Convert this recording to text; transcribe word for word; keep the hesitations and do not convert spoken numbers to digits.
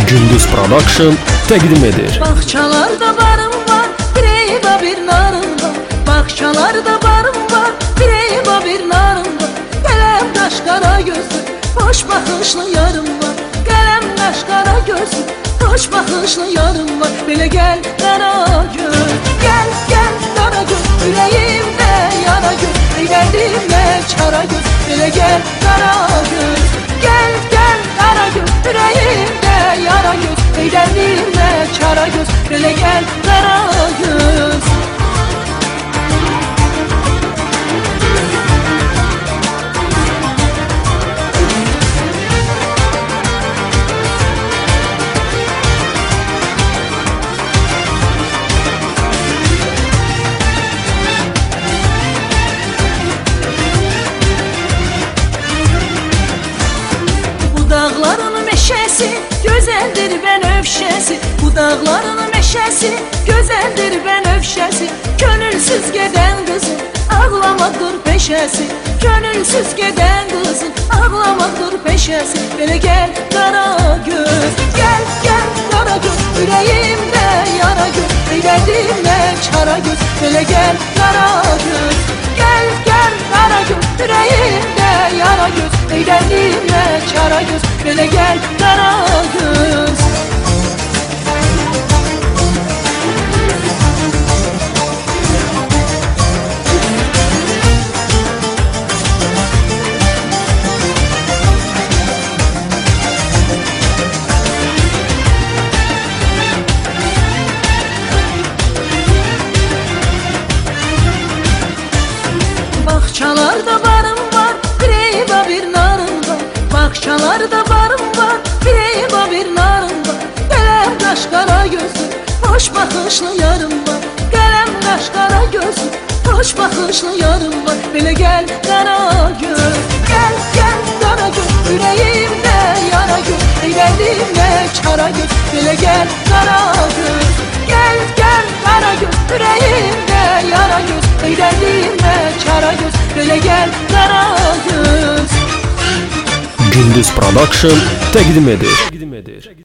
Gündüz Production təqdim edir. Bahçalarda barım var, bir eyva bir narım var. Bahçalarda barım var, bir eyva bir narım var. Qələm qaş qara gözlü, hoş baxışlı yarım var. Qələm qaş qara gözlü, hoş baxışlı yarım var. Belə gəl qara göz, gəl gəl qara göz, ürəyimdə yara göz, eylədimlə çara göz. Belə gəl qara göz, gəl gəl qara göz, ürəyimdə yara göz, eylədimlə çara göz. Belə gəl qara göz. Dağların meşəsi, gözəldir bənövşəsi. Bu dağların meşəsi, gözəldir bənövşəsi. Könülsüz gedən qızın ağlamaqdır peşəsi. Könülsüz gedən qızın ağlamaqdır peşəsi. Belə gəl qara göz, gəl gəl qara göz, ürəyimdə yara göz, eylədimlə çara göz. Belə gəl qara göz, gəl gəl qara göz, ürəyimdə yara göz, eylədimlə çara göz. Belə gəl qara göz. Bahçalarda barım var, bir eyva bir narım var. Bahçalarda barım var, bir eyva bir narım var. Qələm qaş qara gözlü, hoş baxışlı yarım var. Qələm qaş qara gözlü, hoş baxışlı yarım var. Belə gəl qara göz, gəl gəl qara göz, ürəyimdə yara göz, eylədimlə çara göz. Belə gəl qara göz, gəl gəl qara göz, ürəyimdə yara göz, eylədimlə çara göz. Belə gəl qara göz. Gündüz Production təqdim edir.